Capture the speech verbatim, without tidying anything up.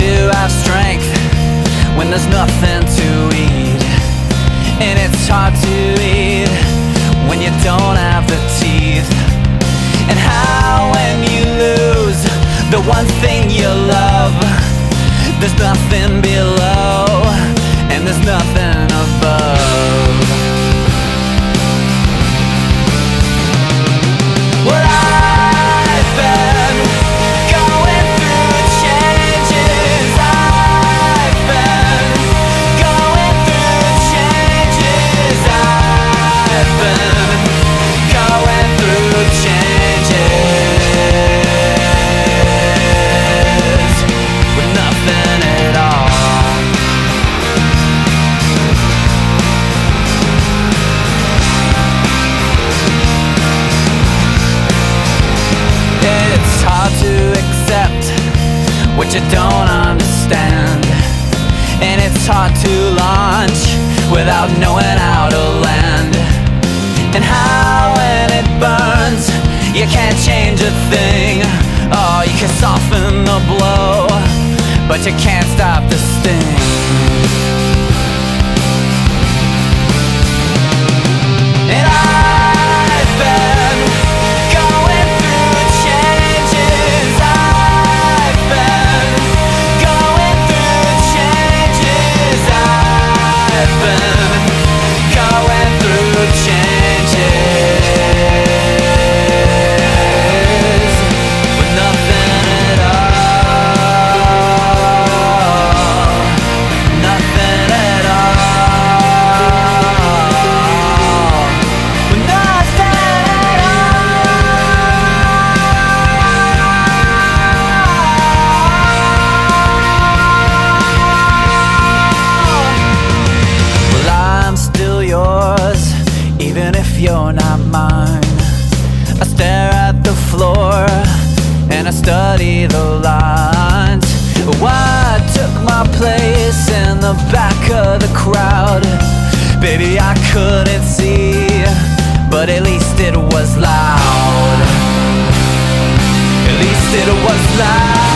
to have strength when there's nothing to eat, and it's hard to eat when you don't have the teeth. And how when you lose the one thing you love, there's nothing below and there's nothing above. Well, I've been going through changes. I've been going through changes. I've been going through changes with nothing at all. It's hard to accept what you don't understand, and it's hard to launch without knowing how to land. And how when it burns, you can't change a thing. Oh, you can soften the blow, but you can't stop the sting. And I've been going through changes. I've been going through changes. I've been going through changes with nothing at all. Nothing at all. With nothing at all. Well, I'm still yours, even if you're not mine. I stare at the floor and I study the lines. What took my place in the back of the crowd? Baby, I couldn't see, but at least it was loud. At least it was loud.